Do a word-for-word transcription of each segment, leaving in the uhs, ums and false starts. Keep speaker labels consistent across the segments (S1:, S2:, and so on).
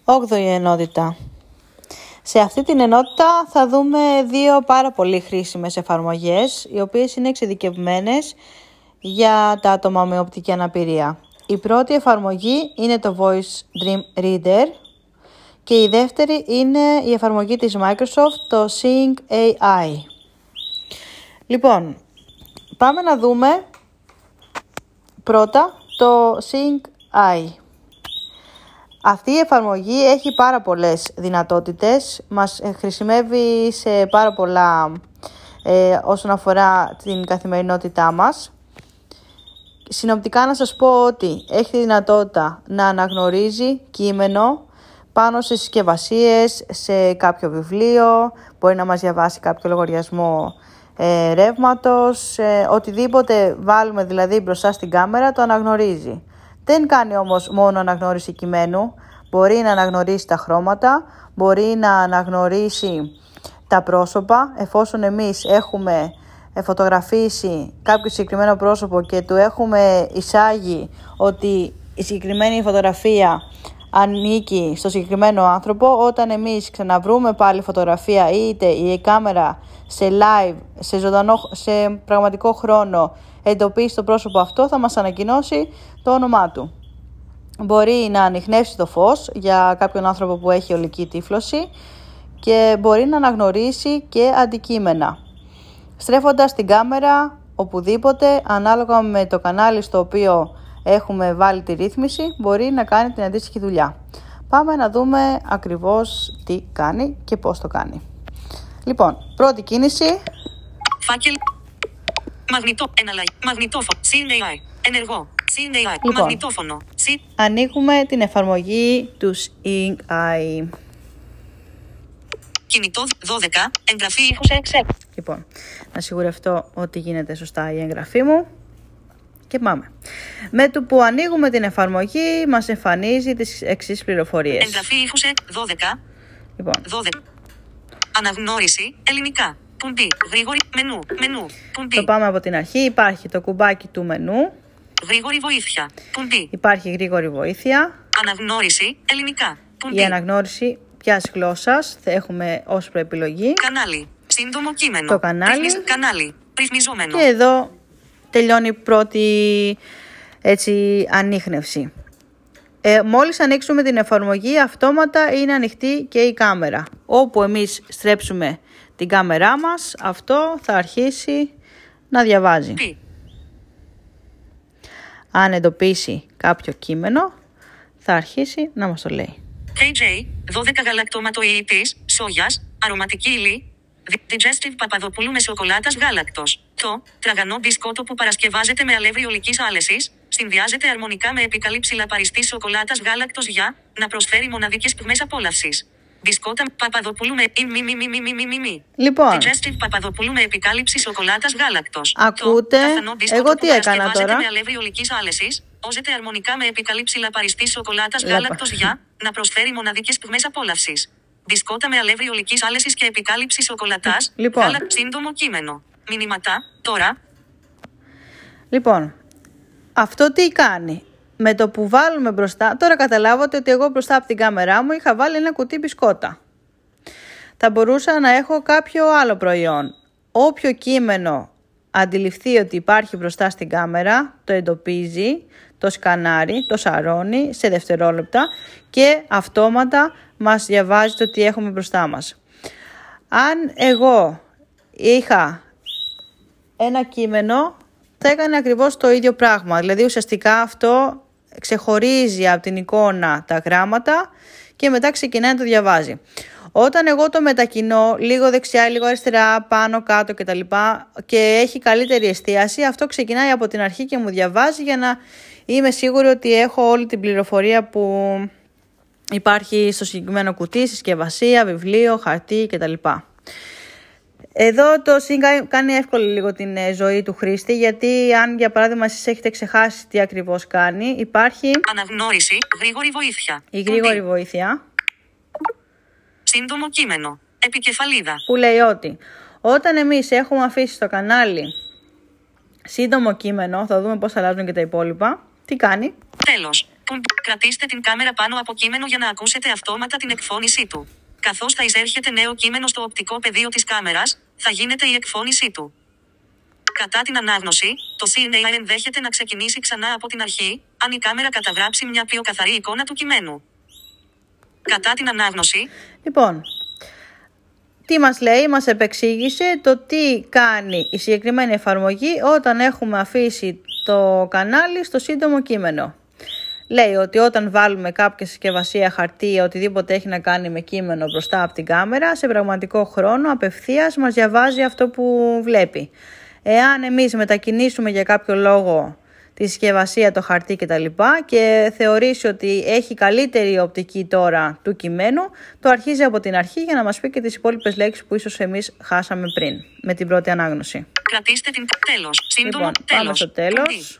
S1: όγδοη ενότητα. Σε αυτή την ενότητα θα δούμε δύο πάρα πολύ χρήσιμες εφαρμογές, οι οποίες είναι εξειδικευμένες για τα άτομα με οπτική αναπηρία. Η πρώτη εφαρμογή είναι το Voice Dream Reader και η δεύτερη είναι η εφαρμογή της Microsoft, το Seeing έι άι. Λοιπόν, πάμε να δούμε πρώτα το Seeing έι άι. Αυτή η εφαρμογή έχει πάρα πολλές δυνατότητες, μας χρησιμεύει σε πάρα πολλά ε, όσον αφορά την καθημερινότητά μας. Συνοπτικά να σας πω ότι έχει τη δυνατότητα να αναγνωρίζει κείμενο πάνω σε συσκευασίες, σε κάποιο βιβλίο, μπορεί να μας διαβάσει κάποιο λογαριασμό ε, ρεύματος, ε, οτιδήποτε βάλουμε δηλαδή μπροστά στην κάμερα το αναγνωρίζει. Δεν κάνει όμως μόνο αναγνώριση κειμένου, μπορεί να αναγνωρίσει τα χρώματα, μπορεί να αναγνωρίσει τα πρόσωπα, εφόσον εμείς έχουμε φωτογραφίσει κάποιο συγκεκριμένο πρόσωπο και του έχουμε εισάγει ότι η συγκεκριμένη φωτογραφία ανήκει στο συγκεκριμένο άνθρωπο, όταν εμείς ξαναβρούμε πάλι φωτογραφία είτε η κάμερα σε live, σε, ζωντανό, σε πραγματικό χρόνο εντοπίσει το πρόσωπο αυτό, θα μας ανακοινώσει το όνομά του. Μπορεί να ανιχνεύσει το φως για κάποιον άνθρωπο που έχει ολική τύφλωση και μπορεί να αναγνωρίσει και αντικείμενα. Στρέφοντας την κάμερα οπουδήποτε, ανάλογα με το κανάλι στο οποίο έχουμε βάλει τη ρύθμιση, μπορεί να κάνει την αντίστοιχη δουλειά. Πάμε να δούμε ακριβώς τι κάνει και πώς το κάνει. Λοιπόν, πρώτη κίνηση.
S2: Φάκελ. Μαγνητό. Εναλλαγή. Μαγνητόφωνο. Seeing έι άι. Ενεργό. Seeing έι άι.
S1: Λοιπόν,
S2: μαγνητόφωνο. See.
S1: Ανοίγουμε την εφαρμογή του Seeing έι άι.
S2: Κινητό δώδεκα. Εγγραφή ήχου σε Excel.
S1: Λοιπόν, να σιγουρευτώ ότι γίνεται σωστά η εγγραφή μου. Και πάμε. Με το που ανοίγουμε την εφαρμογή, μας εμφανίζει τις εξής πληροφορίες.
S2: Εγγραφή ήχου σε δώδεκα.
S1: Λοιπόν.
S2: δώδεκα. Αναγνώριση ελληνικά. Κουμπί. Γρήγορη. Μενού. Μενού. Κουμπί.
S1: Το πάμε από την αρχή. Υπάρχει το κουμπάκι του μενού.
S2: Γρήγορη βοήθεια. Κουμπί.
S1: Υπάρχει γρήγορη βοήθεια.
S2: Αναγνώριση ελληνικά. Κουμπί.
S1: Η αναγνώριση ποιας γλώσσας θα έχουμε ως προεπιλογή.
S2: Κανάλι. Σύντομο κείμενο.
S1: Το κανάλι.
S2: Ρυθμισ... Κανάλι. Ρυθμιζόμενο.
S1: Και εδώ τελειώνει η πρώτη έτσι, ανίχνευση. Ε, μόλις ανοίξουμε την εφαρμογή, αυτόματα είναι ανοιχτή και η κάμερα. Όπου εμείς στρέψουμε την κάμερά μας, αυτό θα αρχίσει να διαβάζει.
S2: Πι.
S1: Αν εντοπίσει κάποιο κείμενο, θα αρχίσει να μας το λέει.
S2: κέι τζέι, δώδεκα γαλακτοματοϊητής, σόγιας, αρωματική ύλη, Digestive Παπαδοπούλου με σοκολάτας γάλακτος. Το τραγανό μπισκότο που παρασκευάζεται με αλεύρι ολικής άλεσης, συνδυάζεται αρμονικά με επικαλύψη λαπαριστής σοκολάτας γάλακτος για να προσφέρει μοναδικές πυγμές απόλαυσης. Μπισκότα Παπαδοπούλου με μη μη μη μη μη μη μη.
S1: Λοιπόν,
S2: Digestive Παπαδοπούλου με επικάλυψη σοκολάτας γάλακτος.
S1: Ακούτε,
S2: το
S1: εγώ τι έκανα τώρα.
S2: με αλεύρι ολικής άλεσης, όζεται αρμονικά με επικαλύψη λαπαριστής σοκολάτας γάλακτος για να προσφέρει μοναδικές πυγμές απόλαυσης. Μπισκότα με αλεύρι ολικής άλεσης και επικάλυψη σοκολατάς.
S1: Λοιπόν.
S2: Γάλα... Σύντομο κείμενο. Μηνύματα. Τώρα.
S1: Λοιπόν, αυτό τι κάνει. Με το που βάλουμε μπροστά, τώρα καταλάβατε ότι εγώ μπροστά από την κάμερά μου είχα βάλει ένα κουτί μπισκότα. Θα μπορούσα να έχω κάποιο άλλο προϊόν. Όποιο κείμενο αντιληφθεί ότι υπάρχει μπροστά στην κάμερα, το εντοπίζει, το σκανάρει, το σαρώνει σε δευτερόλεπτα και αυτόματα μας διαβάζει το τι έχουμε μπροστά μας. Αν εγώ είχα ένα κείμενο, θα έκανε ακριβώς το ίδιο πράγμα. Δηλαδή ουσιαστικά αυτό ξεχωρίζει από την εικόνα τα γράμματα και μετά ξεκινάει να το διαβάζει. Όταν εγώ το μετακινώ λίγο δεξιά, λίγο αριστερά, πάνω, κάτω κτλ. Και έχει καλύτερη εστίαση, αυτό ξεκινάει από την αρχή και μου διαβάζει για να είμαι σίγουρη ότι έχω όλη την πληροφορία που υπάρχει στο συγκεκριμένο κουτί, συσκευασία, βιβλίο, χαρτί κτλ. Εδώ το Seeing κάνει εύκολη λίγο την ζωή του χρήστη, γιατί αν για παράδειγμα εσείς έχετε ξεχάσει τι ακριβώς κάνει, υπάρχει
S2: αναγνώριση, γρήγορη βοήθεια.
S1: Η γρήγορη βοήθεια.
S2: Σύντομο κείμενο. Επικεφαλίδα.
S1: Που λέει ότι όταν εμείς έχουμε αφήσει στο κανάλι σύντομο κείμενο, θα δούμε πώς αλλάζουν και τα υπόλοιπα. Τι κάνει?
S2: Τέλος. Κρατήστε την κάμερα πάνω από κείμενο για να ακούσετε αυτόματα την εκφώνησή του. Καθώς θα εισέρχεται νέο κείμενο στο οπτικό πεδίο της κάμερας, θα γίνεται η εκφώνησή του. Κατά την ανάγνωση, το σι εν έι άι ενδέχεται να ξεκινήσει ξανά από την αρχή, αν η κάμερα καταγράψει μια πιο καθαρή εικόνα του κειμένου. Κατά την ανάγνωση.
S1: Λοιπόν, τι μας λέει, μας επεξήγησε το τι κάνει η συγκεκριμένη εφαρμογή όταν έχουμε αφήσει το κανάλι στο σύντομο κείμενο. Λέει ότι όταν βάλουμε κάποια συσκευασία, χαρτί, οτιδήποτε έχει να κάνει με κείμενο μπροστά από την κάμερα, σε πραγματικό χρόνο απευθείας μας διαβάζει αυτό που βλέπει. Εάν εμείς μετακινήσουμε για κάποιο λόγο τη συσκευασία, το χαρτί κτλ. Και θεωρήσει ότι έχει καλύτερη οπτική τώρα του κειμένου, το αρχίζει από την αρχή για να μας πει και τις υπόλοιπες λέξεις που ίσως εμείς χάσαμε πριν, με την πρώτη ανάγνωση.
S2: Κρατήστε την τέλος. Σύντομο,
S1: λοιπόν,
S2: τέλος.
S1: Πάμε στο τέλος.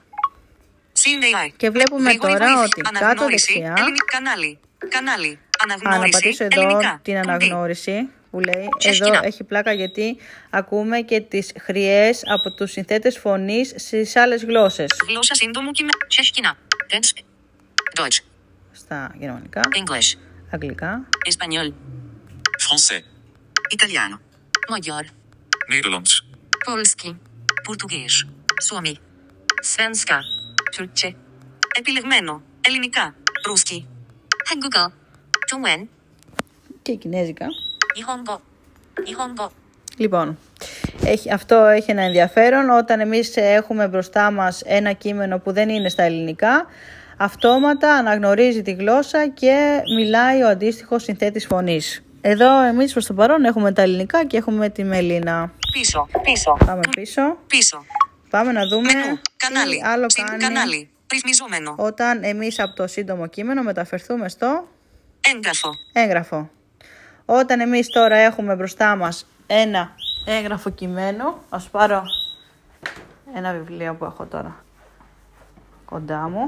S1: Και βλέπουμε
S2: Γρήγορη
S1: τώρα
S2: βοήθεια.
S1: ότι κάτω δεξιά,
S2: κανάλι, κανάλι, αναγνώριση,
S1: αναπατήσω εδώ
S2: ελληνικά,
S1: την αναγνώριση που λέει,
S2: Τσεσκίνα.
S1: εδώ έχει πλάκα γιατί ακούμε και τις χρειές από τους συνθέτες φωνής στις άλλες γλώσσες.
S2: Γλώσσα σύντομου κειμένου. Τσεσκίνα. Deutsch. Deutsch.
S1: Στα γερμανικά,
S2: English.
S1: αγγλικά,
S2: Espagnol.
S3: Français.
S2: Italiano. Magyar.
S3: Nederlands.
S2: Polski. Português. Suomi. Svenska. Türkçe. Επιλεγμένο. Ελληνικά. Ρούσκι. 한국어. 중원.
S1: και κινέζικα.
S2: 일본어. 일본어.
S1: Λοιπόν, έχει, αυτό έχει ένα ενδιαφέρον. Όταν εμείς έχουμε μπροστά μας ένα κείμενο που δεν είναι στα ελληνικά, αυτόματα αναγνωρίζει τη γλώσσα και μιλάει ο αντίστοιχος συνθέτης φωνής. Εδώ εμείς προς το παρόν έχουμε τα ελληνικά και έχουμε τη Μελίνα.
S2: Πίσω. Πίσω.
S1: Πάμε πίσω.
S2: Πίσω.
S1: Πάμε να δούμε
S2: Μενού. Κανάλι.
S1: τι άλλο
S2: Συν,
S1: κάνει
S2: κανάλι. Ρυθμιζόμενο.
S1: όταν εμείς από το σύντομο κείμενο μεταφερθούμε στο
S2: Έγγραφο.
S1: έγγραφο. Όταν εμείς τώρα έχουμε μπροστά μας ένα έγγραφο κειμένο, ας πάρω ένα βιβλίο που έχω τώρα κοντά μου.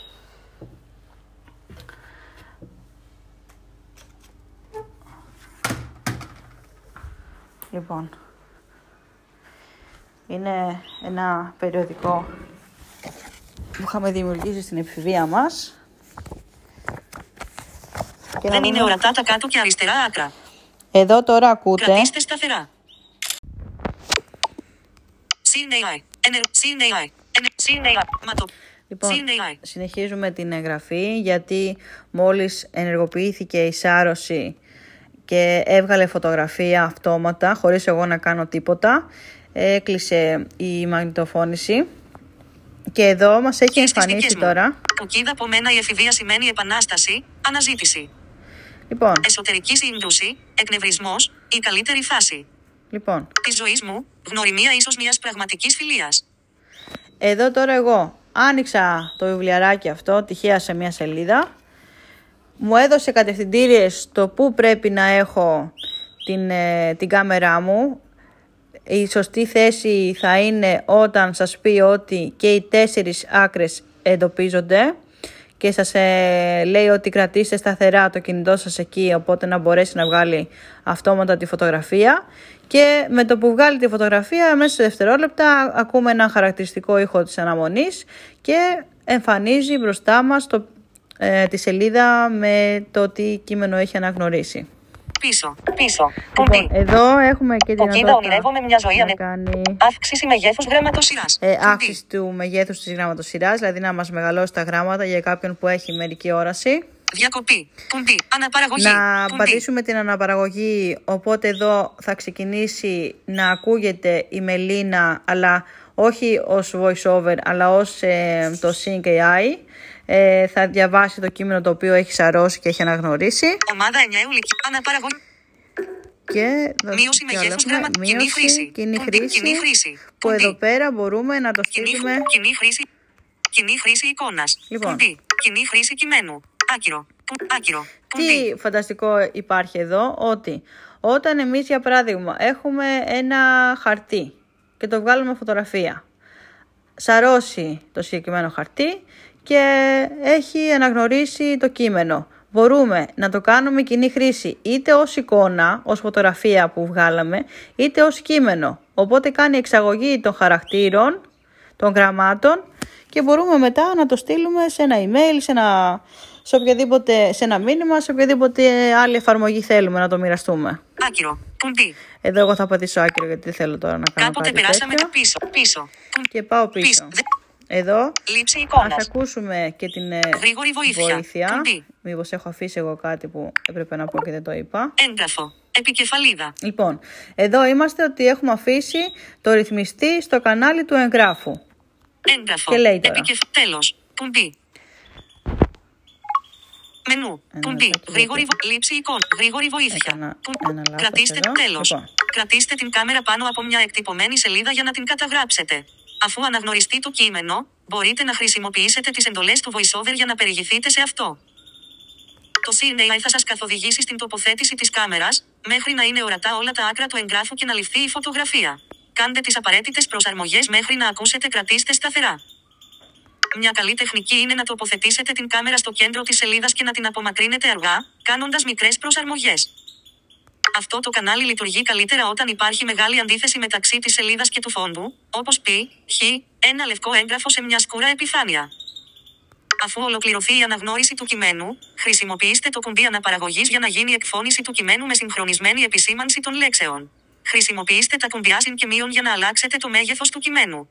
S1: Λοιπόν, είναι ένα περιοδικό που είχαμε δημιουργήσει στην εφηβεία μας. Και
S2: Δεν
S1: να
S2: είναι
S1: δούμε.
S2: ορατά τα κάτω και αριστερά άκρα.
S1: Εδώ τώρα ακούτε.
S2: Κρατήστε σταθερά. συν έι άι. Ενερ... συν έι άι. Ενερ... συν έι άι. Ματο...
S1: Λοιπόν,
S2: συν έι άι.
S1: συνεχίζουμε την εγγραφή γιατί μόλις ενεργοποιήθηκε η σάρωση και έβγαλε φωτογραφία αυτόματα χωρίς εγώ να κάνω τίποτα, έκλεισε η μαγνητοφώνηση και εδώ μας έχει
S2: Και στις
S1: εμφανίσει
S2: δικές μου.
S1: τώρα.
S2: Κουκίδα από μένα η εφηβεία σημαίνει επανάσταση, αναζήτηση.
S1: Λοιπόν,
S2: Εσωτερική σύγκρουση, εκνευρισμός, η καλύτερη φάση
S1: λοιπόν,
S2: της ζωής μου, γνωριμία ίσως μιας πραγματικής φιλίας.
S1: εδώ τώρα εγώ άνοιξα το βιβλιαράκι αυτό τυχαία σε μια σελίδα. Μου έδωσε κατευθυντήριες στο πού πρέπει να έχω την, ε, την κάμερά μου. Η σωστή θέση θα είναι όταν σας πει ότι και οι τέσσερις άκρες εντοπίζονται και σας ε, λέει ότι κρατήστε σταθερά το κινητό σας εκεί, οπότε να μπορέσει να βγάλει αυτόματα τη φωτογραφία. Και με το που βγάλει τη φωτογραφία, μέσα σε δευτερόλεπτα ακούμε ένα χαρακτηριστικό ήχο της αναμονής και εμφανίζει μπροστά μας το, ε, τη σελίδα με το τι κείμενο έχει αναγνωρίσει.
S2: Πίσω, πίσω,
S1: Λοιπόν,
S2: κουμπί.
S1: εδώ έχουμε και την
S2: Κουκίδα,
S1: δυνατότητα
S2: ονειρεύομαι μια ζωή
S1: να
S2: ανε...
S1: κάνει
S2: Αύξηση μεγέθους γραμματοσυράς.
S1: ε,
S2: Κουμπί.
S1: αύξηση του μεγέθους της γραμματοσυράς, δηλαδή να μας μεγαλώσει τα γράμματα για κάποιον που έχει μερική όραση.
S2: Διακοπή. Κουμπί. Αναπαραγωγή.
S1: Να
S2: Κουμπί.
S1: πατήσουμε την αναπαραγωγή, οπότε εδώ θα ξεκινήσει να ακούγεται η Μελίνα, αλλά όχι ως voice-over, αλλά ως ε, το Sync έι άι. Ε, θα διαβάσει το κείμενο το οποίο έχει σαρώσει και έχει αναγνωρίσει.
S2: Ομάδα εννιά ουλική. Αναπαραγωγή.
S1: Και
S2: Μείωση
S1: και
S2: μεγέθους
S1: βλέπουμε
S2: γραμμα... Κοινή
S1: μείωση,
S2: χρήση.
S1: κοινή
S2: Κουμπί.
S1: χρήση,
S2: Κοινή χρήση.
S1: που
S2: Κουμπί.
S1: εδώ πέρα μπορούμε να το
S2: Κοινή,
S1: στείλουμε.
S2: κοινή χρήση. Κοινή χρήση εικόνας.
S1: Λοιπόν.
S2: Κουμπί. Κοινή χρήση κειμένου. Άκυρο. Που... Άκυρο. Κουμπί.
S1: Τι φανταστικό υπάρχει εδώ, ότι όταν εμείς για παράδειγμα έχουμε ένα χαρτί και το βγάλουμε φωτογραφία, σαρώσει το συγκεκριμένο χαρτί και έχει αναγνωρίσει το κείμενο. Μπορούμε να το κάνουμε κοινή χρήση είτε ως εικόνα, ως φωτογραφία που βγάλαμε, είτε ως κείμενο. Οπότε κάνει εξαγωγή των χαρακτήρων, των γραμμάτων και μπορούμε μετά να το στείλουμε σε ένα email, σε ένα, σε οποιαδήποτε, σε ένα μήνυμα, σε οποιαδήποτε άλλη εφαρμογή θέλουμε να το μοιραστούμε.
S2: Άκυρο. Κουμπί.
S1: Εδώ εγώ θα πατήσω άκυρο γιατί δεν θέλω τώρα να κάνω
S2: Κάποτε
S1: κάτι
S2: περάσαμε
S1: τέτοιο.
S2: το πίσω. Πίσω.
S1: Και πάω πίσω.
S2: Πίσω. Δε-
S1: Εδώ
S2: Λήψη εικόνας.
S1: ας ακούσουμε και την ε,
S2: Γρήγορη βοήθεια.
S1: βοήθεια.
S2: Κουμπί.
S1: Μήπως έχω αφήσει εγώ κάτι που έπρεπε να πω και δεν το είπα.
S2: Έγγραφο. Επικεφαλίδα.
S1: Λοιπόν, εδώ είμαστε ότι έχουμε αφήσει το ρυθμιστή στο κανάλι του εγγράφου.
S2: Έγγραφο.
S1: Και λέει τώρα.
S2: Επικεφ... Τέλος. Κουμπί. Μενού.
S1: Ένα
S2: Κουμπί.
S1: λεπτάκι,
S2: Γρήγορη
S1: γιατί
S2: βο... λήψη εικόνα. Γρήγορη βοήθεια.
S1: Έκανα
S2: Κουμπί.
S1: ένα λάθος
S2: Κρατήστε
S1: εδώ.
S2: τέλος.
S1: Λοιπόν.
S2: Κρατήστε την κάμερα πάνω από μια εκτυπωμένη σελίδα για να την καταγράψετε. Αφού αναγνωριστεί το κείμενο, μπορείτε να χρησιμοποιήσετε τις εντολές του VoiceOver για να περιηγηθείτε σε αυτό. Το σι εν έι άι θα σας καθοδηγήσει στην τοποθέτηση της κάμερας, μέχρι να είναι ορατά όλα τα άκρα του εγγράφου και να ληφθεί η φωτογραφία. Κάντε τις απαραίτητες προσαρμογές μέχρι να ακούσετε κρατήστε σταθερά. Μια καλή τεχνική είναι να τοποθετήσετε την κάμερα στο κέντρο της σελίδας και να την απομακρύνετε αργά, κάνοντας μικρές προσαρμογές. Αυτό το κανάλι λειτουργεί καλύτερα όταν υπάρχει μεγάλη αντίθεση μεταξύ της σελίδας και του φόντου, όπως π, χ, ένα λευκό έγγραφο σε μια σκούρα επιφάνεια. Αφού ολοκληρωθεί η αναγνώριση του κειμένου, χρησιμοποιήστε το κουμπί αναπαραγωγής για να γίνει εκφώνηση του κειμένου με συγχρονισμένη επισήμανση των λέξεων. Χρησιμοποιήστε τα κουμπιά συν και μείον για να αλλάξετε το μέγεθος του κειμένου.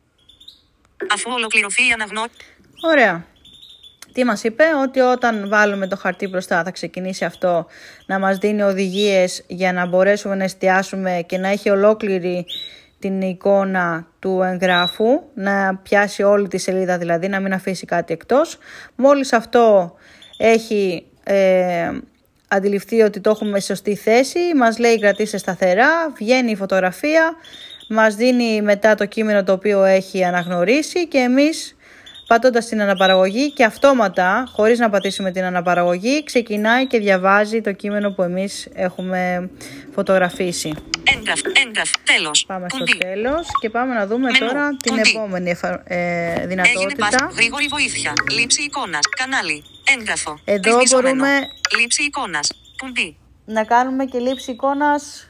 S2: Αφού ολοκληρωθεί η αναγνώριση.
S1: Ωραία. Τι μας είπε, ότι όταν βάλουμε το χαρτί μπροστά θα ξεκινήσει αυτό να μας δίνει οδηγίες για να μπορέσουμε να εστιάσουμε και να έχει ολόκληρη την εικόνα του εγγράφου, να πιάσει όλη τη σελίδα δηλαδή, να μην αφήσει κάτι εκτός. Μόλις αυτό έχει ε, αντιληφθεί ότι το έχουμε σε σωστή θέση, μας λέει κρατήστε σταθερά, βγαίνει η φωτογραφία, μας δίνει μετά το κείμενο το οποίο έχει αναγνωρίσει και εμείς πατώντας την αναπαραγωγή και αυτόματα, χωρίς να πατήσουμε την αναπαραγωγή, ξεκινάει και διαβάζει το κείμενο που εμείς έχουμε φωτογραφίσει.
S2: Έγγραφ, έγγραφ, τέλος.
S1: Πάμε
S2: Κουμπί.
S1: στο τέλος και πάμε να δούμε
S2: Μενού,
S1: τώρα την
S2: κουμπί.
S1: επόμενη εφα... ε,
S2: Έγινε
S1: δυνατότητα.
S2: πάση. Γρήγορη βοήθεια. Λήψη εικόνας. Κανάλι. Έγγραφο.
S1: Εδώ
S2: Ρυθμισμένο.
S1: μπορούμε
S2: Λήψη εικόνας. Κουμπί.
S1: να κάνουμε και λήψη εικόνας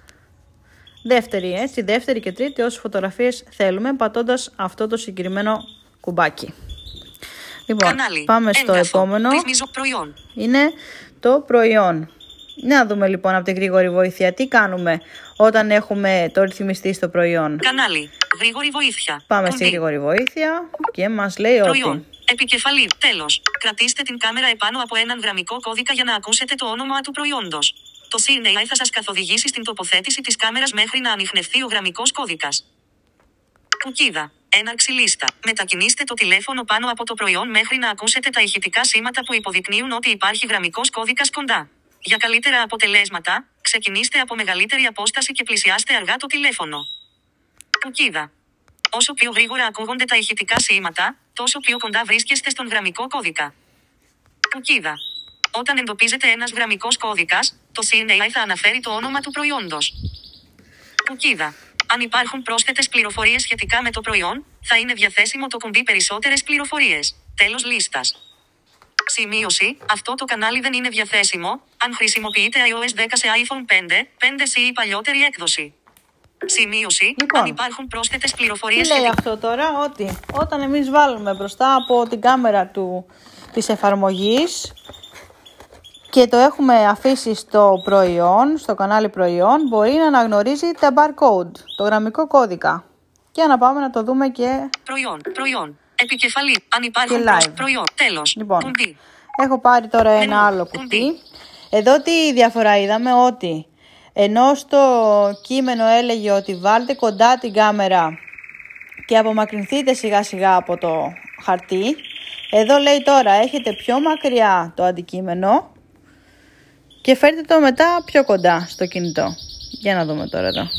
S1: δεύτερη, έτσι, δεύτερη και τρίτη όσες φωτογραφίες θέλουμε, πατώντας αυτό το συγκεκριμένο κουμπάκι. Λοιπόν,
S2: Κανάλι.
S1: πάμε στο
S2: Έγγραφο.
S1: επόμενο.
S2: Ρυθμίζω προϊόν.
S1: Είναι το προϊόν. Να δούμε λοιπόν από την γρήγορη βοήθεια τι κάνουμε όταν έχουμε το ρυθμιστή στο προϊόν.
S2: Κανάλι. Γρήγορη βοήθεια.
S1: Πάμε
S2: Κουμπί.
S1: στη γρήγορη βοήθεια και μας λέει
S2: Προϊόν.
S1: ότι
S2: Επικεφαλή. Τέλος. Κρατήστε την κάμερα επάνω από έναν γραμμικό κώδικα για να ακούσετε το όνομα του προϊόντος. Το σι εν έι άι θα σας καθοδηγήσει στην τοποθέτηση της κάμερας μέχρι να ανιχνευθεί ο γραμμικός κώδικας. Κουκίδα. Έναρξη λίστα. Μετακινήστε το τηλέφωνο πάνω από το προϊόν μέχρι να ακούσετε τα ηχητικά σήματα που υποδεικνύουν ότι υπάρχει γραμμικός κώδικας κοντά. Για καλύτερα αποτελέσματα, ξεκινήστε από μεγαλύτερη απόσταση και πλησιάστε αργά το τηλέφωνο. Κουκίδα. Όσο πιο γρήγορα ακούγονται τα ηχητικά σήματα, τόσο πιο κοντά βρίσκεστε στον γραμμικό κώδικα. Κουκίδα. Όταν εντοπίζεται ένας γραμμικός κώδικας, το σι εν έι άι θα αναφέρει το όνομα του προϊόντος. Κουκίδα. Αν υπάρχουν πρόσθετες πληροφορίες σχετικά με το προϊόν, θα είναι διαθέσιμο το κουμπί περισσότερες πληροφορίες. Τέλος λίστας. Σημείωση. Αυτό το κανάλι δεν είναι διαθέσιμο, αν χρησιμοποιείτε iOS δέκα σε άιφον πέντε, πέντε σι ή παλιότερη έκδοση. Σημείωση.
S1: Λοιπόν,
S2: αν υπάρχουν πρόσθετες
S1: τι
S2: πληροφορίες
S1: λέει
S2: σχετικά.
S1: αυτό τώρα, ότι όταν εμείς βάλουμε μπροστά από την κάμερα του, της εφαρμογής και το έχουμε αφήσει στο προϊόν, στο κανάλι προϊόν, μπορεί να αναγνωρίζει τα barcode, το γραμμικό κώδικα. Και να πάμε να το δούμε και
S2: Προϊόν. Προϊόν. Επικεφαλή. Αν υπάρχουν
S1: Και
S2: προσ...
S1: live.
S2: προϊόν. Τέλος.
S1: Λοιπόν,
S2: Κουμπί.
S1: έχω πάρει τώρα ένα
S2: Μενού,
S1: άλλο
S2: κουμπί.
S1: κουτί. Εδώ τι διαφορά είδαμε, ότι ενώ στο κείμενο έλεγε ότι βάλτε κοντά την κάμερα και απομακρυνθείτε σιγά σιγά από το χαρτί, εδώ λέει τώρα έχετε πιο μακριά το αντικείμενο και φέρτε το μετά πιο κοντά στο κινητό. Για να δούμε τώρα εδώ.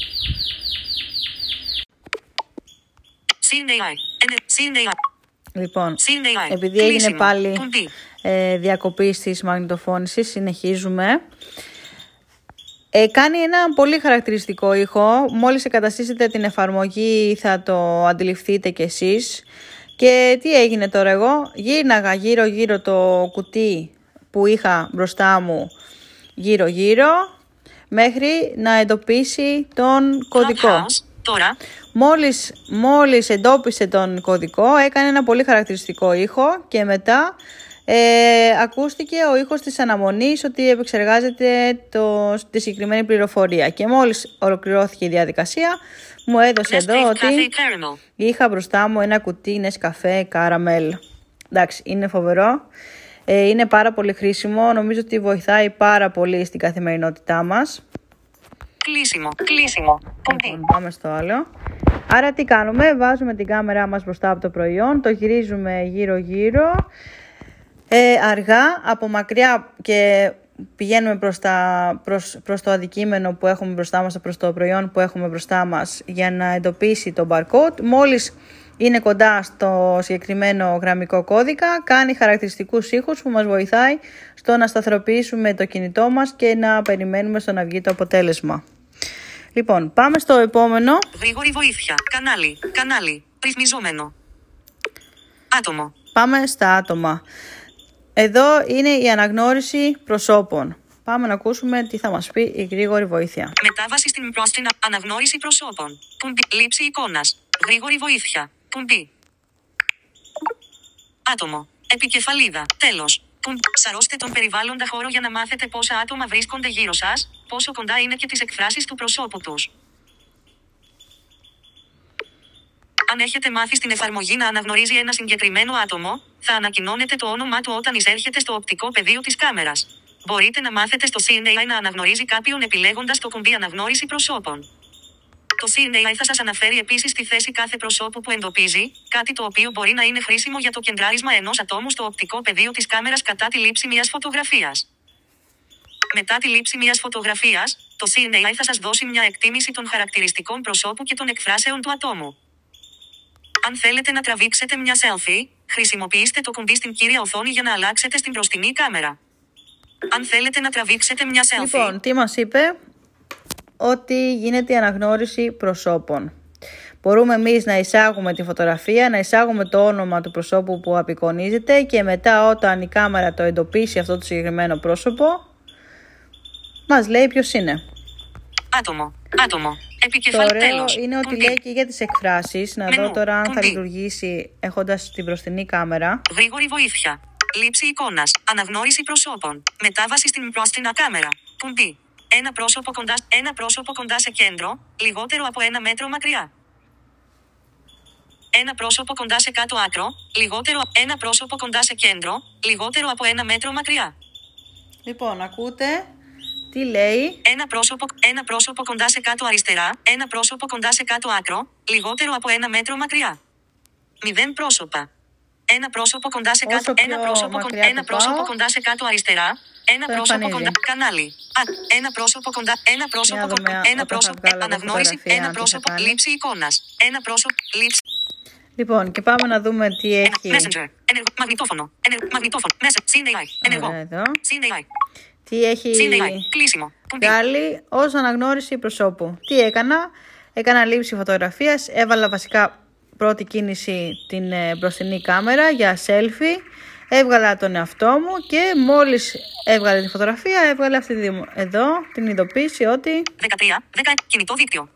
S2: σι εν έι άι. σι εν έι άι.
S1: Λοιπόν,
S2: σι εν έι άι.
S1: επειδή έγινε
S2: Κλείσιμο.
S1: πάλι
S2: Κουμπί.
S1: ε, διακοπή στις μαγνητοφώνησης, συνεχίζουμε. Ε, κάνει ένα πολύ χαρακτηριστικό ήχο. Μόλις εγκαταστήσετε την εφαρμογή θα το αντιληφθείτε κι εσείς. Και τι έγινε τώρα, εγώ γύρναγα γύρω γύρω το κουτί που είχα μπροστά μου γύρω γύρω μέχρι να εντοπίσει τον κωδικό.
S2: Clubhouse. Τώρα.
S1: Μόλις, μόλις εντόπισε τον κωδικό, έκανε ένα πολύ χαρακτηριστικό ήχο και μετά ε, ακούστηκε ο ήχος της αναμονής ότι επεξεργάζεται το, τη συγκεκριμένη πληροφορία. Και μόλις ολοκληρώθηκε η διαδικασία, μου έδωσε εδώ ότι είχα μπροστά μου ένα κουτί Nescafé Caramel. Εντάξει, είναι φοβερό. Ε, είναι πάρα πολύ χρήσιμο. Νομίζω ότι βοηθάει πάρα πολύ στην καθημερινότητά μας.
S2: Κλείσιμο, κλείσιμο.
S1: Λοιπόν, πάμε στο άλλο. Άρα τι κάνουμε? Βάζουμε την κάμερά μας μπροστά από το προϊόν, το γυρίζουμε γύρω γύρω, ε, αργά, από μακριά και πηγαίνουμε προς, τα, προς, προς το αντικείμενο που έχουμε μπροστά μας, προς το προϊόν που έχουμε μπροστά μας για να εντοπίσει το barcode. Μόλις είναι κοντά στο συγκεκριμένο γραμμικό κώδικα, κάνει χαρακτηριστικούς ήχους που μας βοηθάει στο να σταθεροποιήσουμε το κινητό μας και να περιμένουμε στο να βγει το αποτέλεσμα. Λοιπόν, πάμε στο επόμενο.
S2: Γρήγορη βοήθεια. Κανάλι. Κανάλι. Ρυθμιζόμενο. Άτομο.
S1: Πάμε στα άτομα. Εδώ είναι η αναγνώριση προσώπων. Πάμε να ακούσουμε τι θα μας πει η γρήγορη βοήθεια.
S2: Μετάβαση στην πρόστινα. Αναγνώριση προσώπων. Κουμπί. Λήψη εικόνας. Γρήγορη βοήθεια. Κουμπί. Άτομο. Επικεφαλίδα. Τέλος. Σαρώστε τον περιβάλλοντα χώρο για να μάθετε πόσα άτομα βρίσκονται γύρω σας, πόσο κοντά είναι και τις εκφράσεις του προσώπου τους. Αν έχετε μάθει στην εφαρμογή να αναγνωρίζει ένα συγκεκριμένο άτομο, θα ανακοινώνετε το όνομά του όταν εισέρχεται στο οπτικό πεδίο της κάμερας. Μπορείτε να μάθετε στο σι εν έι άι να αναγνωρίζει κάποιον επιλέγοντας το κουμπί αναγνώριση προσώπων. Το σι εν έι άι θα σας αναφέρει επίσης τη θέση κάθε προσώπου που εντοπίζει, κάτι το οποίο μπορεί να είναι χρήσιμο για το κεντράρισμα ενός ατόμου στο οπτικό πεδίο της κάμερας κατά τη λήψη μιας φωτογραφίας. Μετά τη λήψη μιας φωτογραφίας, το σι εν έι άι θα σας δώσει μια εκτίμηση των χαρακτηριστικών προσώπου και των εκφράσεων του ατόμου. Αν θέλετε να τραβήξετε μια selfie, χρησιμοποιήστε το κουμπί στην κύρια οθόνη για να αλλάξετε στην μπροστινή κάμερα. Αν θέλετε να τραβήξετε μια selfie...
S1: Λοιπόν, τι μας είπε? Ότι γίνεται η αναγνώριση προσώπων. Μπορούμε εμείς να εισάγουμε τη φωτογραφία, να εισάγουμε το όνομα του προσώπου που απεικονίζεται και μετά όταν η κάμερα το εντοπίσει αυτό το συγκεκριμένο πρόσωπο, μας λέει ποιος είναι.
S2: Άτομο, άτομο, επικεφαλή.
S1: Το ωραίο
S2: τέλος.
S1: είναι ότι
S2: Κουμπί.
S1: λέει και για τις εκφράσεις. Να
S2: Μενού.
S1: δω τώρα αν θα
S2: Κουμπί.
S1: λειτουργήσει έχοντας την μπροστινή κάμερα.
S2: Γρήγορη βοήθεια. Λήψη εικόνας. Αναγνώριση προσώπων. Μετάβαση στην πρόστινα κάμερα. Κουμπί. Ένα πρόσωπο κοντά, ένα πρόσωπο κοντά σε κέντρο, λιγότερο από ένα μέτρο μακριά. Ένα πρόσωπο κοντά σε κάτω άκρο, λιγότερο, ένα πρόσωπο κοντά σε κέντρο, λιγότερο από ένα μέτρο μακριά.
S1: Λοιπόν, ακούτε τι λέει.
S2: Ένα πρόσωπο, ένα πρόσωπο κοντά σε κάτω αριστερά, ένα πρόσωπο κοντά σε κάτω άκρο, λιγότερο από ένα μέτρο μακριά. Μηδέν πρόσωπα. Ένα πρόσωπο κοντά σε κάτω, ένα πρόσωπο, κον, ένα πρόσωπο κοντά σε κάτω αριστερά, ένα πρόσωπο κοντά, κανάλι. Α, ένα πρόσωπο κοντά, ένα πρόσωπο κοντά, ένα πρόσωπο, αναγνώριση, ένα πρόσωπο, λήψη εικόνας, ένα πρόσωπο, λήψη.
S1: Λοιπόν, και πάμε να δούμε τι έχει.
S2: Messenger, ενεργό, μαγνητόφωνο, ενεργό, μαγνητόφωνο, μέσα, σι εν έι άι, ενεργό, σι εν έι άι.
S1: Τι έχει
S2: κλείσιμο,
S1: βγάλει ως αναγνώριση προσώπου. Τι έκανα? Έκανα λήψη φωτογραφίας, έβαλα βασικά πρώτη κίνηση την μπροστινή κάμερα για selfie, έβγαλα τον εαυτό μου και μόλις έβγαλε τη φωτογραφία έβγαλε αυτή τη, εδώ την ειδοποίηση ότι
S2: δεκατρία, δέκα, κινητό δίκτυο.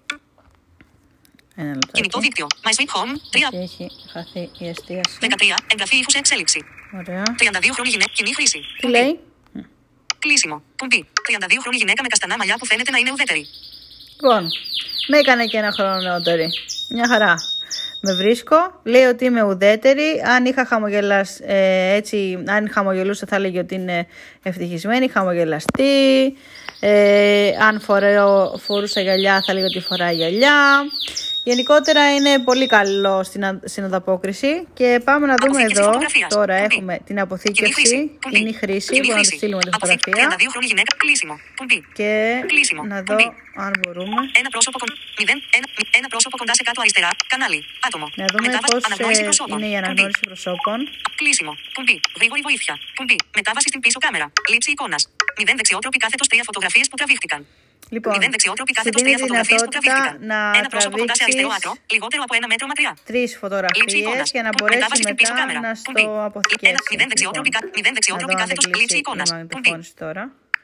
S1: Ένα λεπτάκι.
S2: Κινητό δίκτυο. My Sweet Home. τρία.
S1: Έχει χαθεί η εστίαση.
S2: δεκατρία. Εγγραφή ήχου σε εξέλιξη.
S1: Ωραία.
S2: τριάντα δύο χρόνια γυναίκα. Κοινή χρήση.
S1: Τι λέει?
S2: Κλείσιμο. Κουμπί. τριάντα δύο χρόνια γυναίκα με καστανά μαλλιά που φαίνεται να είναι ουδέτερη.
S1: Λοιπόν, με έκανε και ένα χρόνο νεότερη. Μια χαρά. Με βρίσκω, λέει ότι είμαι ουδέτερη. Αν είχα χαμογελάσει, ε, έτσι, αν χαμογελούσα θα έλεγε ότι είναι ευτυχισμένη, χαμογελαστή. Ε, αν φορέω, φορούσα γυαλιά θα λέγω ότι φοράει γυαλιά. Γενικότερα είναι πολύ καλό στην, στην ανταπόκριση. Και πάμε να δούμε εδώ. Τώρα κουμπί. Έχουμε την αποθήκευση, κοινή χρήση. Μπορούμε να τη στείλουμε τη φωτογραφία.
S2: τριάντα δύο χρόνια γυναίκα, κλείσιμο. Κουμπί.
S1: Και
S2: κλείσιμο.
S1: να δω
S2: κουμπί.
S1: αν μπορούμε.
S2: Ένα πρόσωπο, μηδέν, ένα, ένα πρόσωπο κοντά σε κάτω αριστερά. Κανάλι. Άτομο.
S1: Να δούμε
S2: Μετάβαση,
S1: πώς ε, είναι η αναγνώριση προσώπων.
S2: Κλείσιμο. Κουμπί. Γρήγορη βοήθεια. Κουμπί. Μετάβαση στην πίσω κάμερα. Λήψη εικόνας. μηδέν δεξιότροπη κάθετος τρία φωτογραφίες που τραβήχτηκαν.
S1: Λοιπόν,
S2: μηδέν δεξιότροπη κάθετος τρία φωτογραφίες που τραβήχτηκαν. Ένα πρόσωπο κοντά σε αριστερό άκρο, λιγότερο από ένα μέτρο μακριά.
S1: Τρεις φωτογραφίες για να μπορέσει μετά να στο αποθηκεύσει.
S2: μηδέν δεξιότροπη κάθετος λήψη εικόνας.
S1: Τώρα.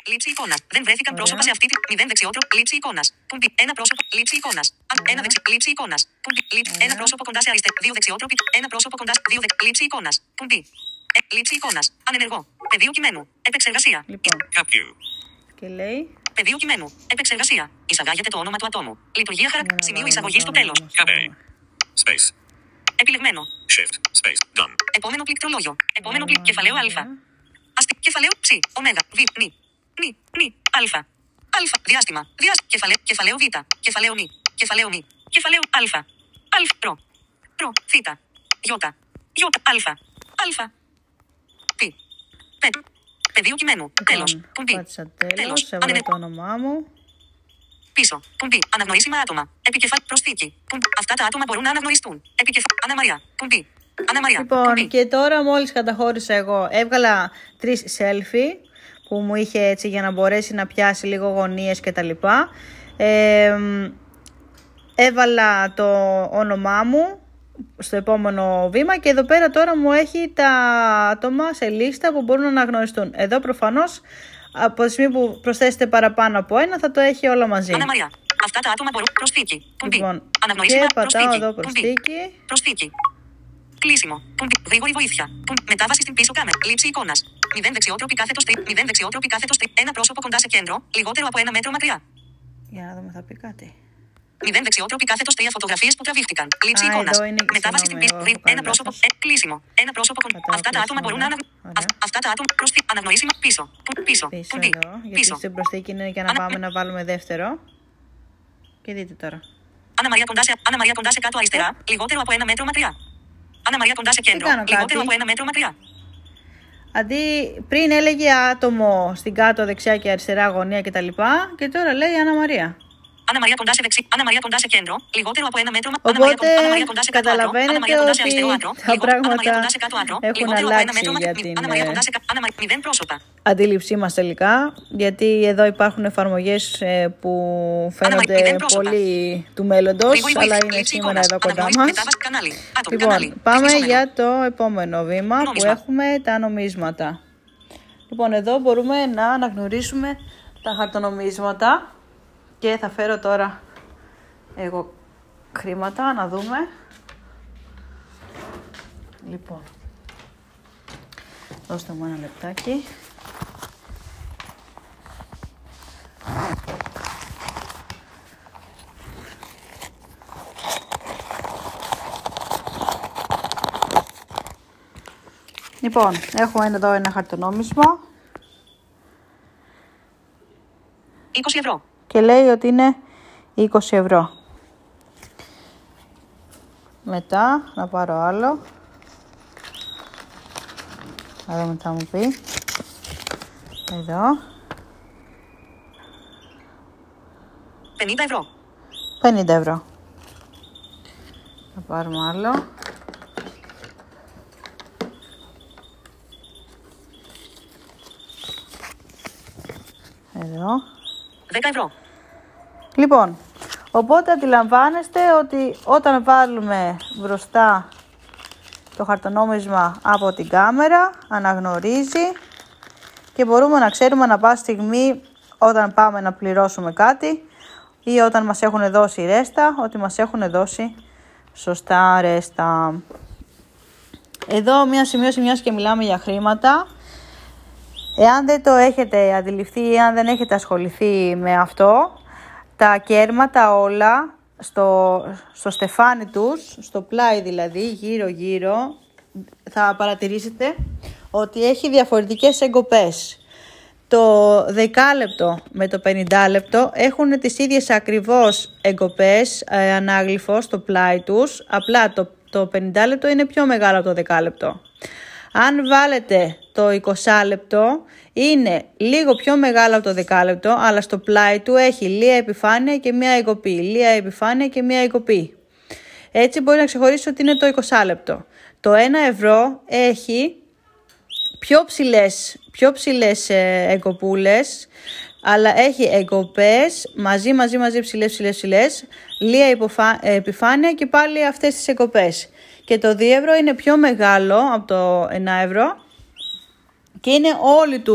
S2: Λήψη εικόνα. Δεν βρέθηκαν
S1: Ωραία.
S2: πρόσωπα σε αυτή τη. μηδέν δεξιότροπο. Λήψη εικόνα. Κουμπί. Ένα πρόσωπο. Λήψη εικόνα. Ένα δεξι. Λήψη εικόνα. Κουμπί. Λήψη. Ένα πρόσωπο κοντά σε αριστερά. Δύο δεξιότροποι. Ένα πρόσωπο κοντά. Δύο δεξι. Λήψη εικόνα. Κουμπί. Ε, λήψη εικόνα. Ανενεργό. Πεδίο κειμένου. Επεξεργασία.
S1: Λοιπόν,
S3: Capue.
S1: και λέει.
S2: Πεδίο κειμένου. Επεξεργασία. Εισαγάγεται το όνομα του ατόμου. Λειτουργία χαρακτήρα. Σημείο εισαγωγή στο τέλο.
S3: Cabe. Space.
S2: Επιλεγμένο.
S3: Shift. Space. Done.
S2: Επόμενο πληκτρολόγιο. Επόμενο πληκ. Κεφαλαίο Α. Αστι. Κεφαλαίο Ψ. Ωμέγα. Β. Νι. Νι. Νι. Α. Α. Διάστημα. Διάσ. Κεφαλαίο. Κεφαλαίο Β. Κεφαλαίο Νι. Κεφαλαίο Νι. Κεφαλαίο Α. Α. Προ. Προ. Θ. Ι. Ι. Α. Α. Π. Π. Πεδίο κειμένου. Τέλος. Κουμπί.
S1: Πάτησα τέλος.
S2: Τέλος.
S1: Έβαλα
S2: Ανενε...
S1: το όνομά μου.
S2: Πίσω. Κουμπί. Αναγνωρίσιμα άτομα. Επικεφαλή. Προσθήκη. Κουμπί. Αυτά τα άτομα μπορούν να αναγνωριστούν. Επικεφαλή. Ανά Μαριά. Κουμπί. Ανά Μαριά.
S1: Λοιπόν,
S2: Κουμπί.
S1: και τώρα μόλις καταχώρησα εγώ, έβγαλα τρεις selfie που μου είχε έτσι για να μπορέσει να πιάσει λίγο γωνίες και τα λοιπά. Ε, έβαλα το όνομά μου στο επόμενο βήμα και εδώ πέρα τώρα μου έχει τα άτομα σε λίστα που μπορούν να αναγνωριστούν. Εδώ προφανώς από τη στιγμή που προσθέσετε παραπάνω από ένα θα το έχει όλα μαζί.
S2: Ανά Μαριά. Αυτά τα άτομα μπορούν. Προσθήκη. Κουμπί.
S1: Λοιπόν,
S2: Αναγνωρίσιμα.
S1: και πατάω
S2: Προσθήκη.
S1: εδώ
S2: Κουμπί.
S1: προσθήκη.
S2: Προσθήκη. Κλείσιμο. Κουμπί. Γρήγορη βοήθεια. Κουμπί. Μετάβαση στην πίσω κάμερα. Λήψη εικόνα. μηδέν δεξιότροπη κάθετο τρι. μηδέν δεξιότροπη κάθετο τρι. Ένα πρόσωπο κοντά σε κέντρο. Λιγότερο από ένα μέτρο μακριά.
S1: Για να δούμε, θα πει κάτι.
S2: μηδέν δεξιότροπη κάθετο τρία φωτογραφίες που τραβήχτηκαν. Λήψη
S1: Α,
S2: εικόνα.
S1: εδώ είναι-
S2: Μετάβαση στην
S1: συγγνώμη,
S2: πίσω.
S1: εγώ έχω
S2: Ένα
S1: κάνει
S2: πρόσωπο.
S1: λάθος.
S2: Ε, κλείσιμο. Ένα πρόσωπο κοντά.
S1: Πατάω
S2: Αυτά τα άτομα
S1: κλείσιμο,
S2: μπορούν να
S1: ναι.
S2: αναγνωρίσουν.
S1: Ωραία.
S2: Αυτά τα άτομα. Προσθή. Αναγνωρίσιμα. Πίσω. Που- Πίσω.
S1: Πίσω
S2: Κουμπί.
S1: εδώ, γιατί
S2: Πίσω.
S1: στην προσθήκη είναι για να
S2: Ανα-
S1: πάμε να βάλουμε δεύτερο. Και δείτε τώρα.
S2: Ανά Μαρία κοντά σε, Ανά Μαρία κοντά σε κάτω αριστερά. Λιγότερο από ένα μέτρο μακριά. Ανά Μαρία κοντά σε κέντρο.
S1: κάνω
S2: Λιγότερο
S1: κάτι.
S2: από ένα μέτρο μακριά.
S1: Αντί πριν έλεγε άτομο στην κάτω δεξιά και αριστερά γωνία κτλ. Και τώρα λέει Άννα Μαρία.
S2: Ανά Μαρία κοντά σε δεξί. Ανά Μαρία κοντά σε κέντρο. Λιγότερο από ένα μέτρο μακριά. Ανά Μαρία
S1: Οπότε
S2: κοντά- Ανά Μαρία κοντά σε κάτω άκρο. Ανά
S1: καταλαβαίνετε
S2: Μαρία κοντά σε
S1: ότι
S2: αριστερό άκρο.
S1: τα
S2: Λιγότερο- Ανά Μαρία
S1: πράγματα
S2: κοντά σε κάτω άκρο.
S1: έχουν
S2: Λιγότερο από ένα
S1: αλλάξει
S2: μέτρο μακριά.
S1: για την,
S2: Ανά Μαρία
S1: ε,
S2: κοντά σε κα- Ανά Μαρία- μηδέν πρόσωπα.
S1: Αντίληψή μας τελικά, γιατί εδώ υπάρχουν εφαρμογές ε, που φαίνονται
S2: μηδέν πρόσωπα.
S1: πολύ του μέλλοντος,
S2: Γρήγορη
S1: αλλά
S2: βοήθεια.
S1: είναι
S2: Λήψη
S1: σήμερα
S2: εικόνας.
S1: εδώ κοντά
S2: Αναγνώριση.
S1: μας.
S2: Μετάβαση κανάλι. Άτομο.
S1: Λοιπόν,
S2: Κανάλι.
S1: πάμε
S2: Ψηφισόμενο.
S1: για το επόμενο βήμα που
S2: Νόμισμα.
S1: έχουμε τα νομίσματα. Λοιπόν, εδώ μπορούμε να αναγνωρίσουμε τα χαρτονομίσματα και θα φέρω τώρα εγώ χρήματα να δούμε. Λοιπόν, δώστε μου ένα λεπτάκι. Λοιπόν, έχουμε εδώ ένα χαρτονόμισμα
S2: είκοσι ευρώ.
S1: και λέει ότι είναι είκοσι ευρώ. Μετά, να πάρω άλλο. Να δούμε τι θα μου πει. Εδώ.
S2: πενήντα ευρώ.
S1: πενήντα ευρώ. Να πάρουμε άλλο. Εδώ.
S2: δέκα ευρώ.
S1: Λοιπόν, οπότε αντιλαμβάνεστε ότι όταν βάλουμε μπροστά το χαρτονόμισμα από την κάμερα, αναγνωρίζει και μπορούμε να ξέρουμε ανά πάση στιγμή όταν πάμε να πληρώσουμε κάτι ή όταν μας έχουν δώσει ρέστα, ότι μας έχουν δώσει σωστά ρέστα. Εδώ μια σημείωση, μιας και μιλάμε για χρήματα. Εάν δεν το έχετε αντιληφθεί ή αν δεν έχετε ασχοληθεί με αυτό, τα κέρματα όλα στο, στο στεφάνι τους, στο πλάι δηλαδή, γύρω γύρω, θα παρατηρήσετε ότι έχει διαφορετικές εγκοπές. Το δεκάλεπτο με το πενήντα λεπτό έχουν τις ίδιες ακριβώς εγκοπές, ε, ανάγλυφο στο πλάι τους, απλά το, το πενήντα λεπτό είναι πιο μεγάλο από το δεκάλεπτο. Αν βάλετε το είκοσι λεπτό, είναι λίγο πιο μεγάλο από το δεκάλεπτο, αλλά στο πλάι του έχει λίγα επιφάνεια και μία εγκοπή, λίγα επιφάνεια και μία εγκοπή. Έτσι μπορεί να ξεχωρίσει ότι είναι το είκοσι λεπτό. Το ένα ευρώ έχει πιο ψηλές, πιο ψηλές ε, εγκοπούλες, αλλά έχει εγκοπές μαζί μαζί μαζί ψηλές ψηλές ψηλές, λίγα υποφα... επιφάνεια και πάλι αυτές τις εγκοπές. Και το δύο ευρώ είναι πιο μεγάλο από το ένα ευρώ και είναι όλη του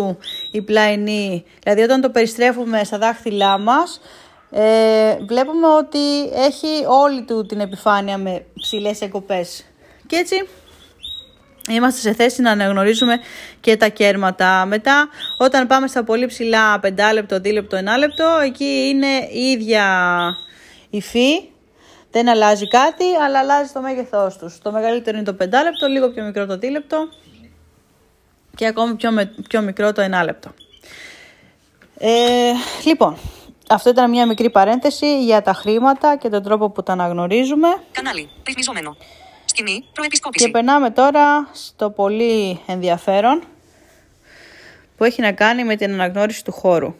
S1: η πλαϊνή, δηλαδή όταν το περιστρέφουμε στα δάχτυλά μας, ε, βλέπουμε ότι έχει όλη του την επιφάνεια με ψηλές εγκοπές. Και έτσι είμαστε σε θέση να αναγνωρίζουμε και τα κέρματα. Μετά, όταν πάμε στα πολύ ψηλά, πεντάλεπτο, δίλεπτο, ενάλεπτο, εκεί είναι η ίδια υφή. Δεν αλλάζει κάτι, αλλά αλλάζει το μέγεθός τους. Το μεγαλύτερο είναι το πεντάλεπτο, λίγο πιο μικρό το δίλεπτο και ακόμη πιο, με, πιο μικρό το ενάλεπτο. Ε, λοιπόν, αυτό ήταν μια μικρή παρένθεση για τα χρήματα και τον τρόπο που τα αναγνωρίζουμε.
S2: Κανάλι, ρυθμιζόμενο. Σκηνή, προεπισκόπηση.
S1: Και περνάμε τώρα στο πολύ ενδιαφέρον που έχει να κάνει με την αναγνώριση του χώρου.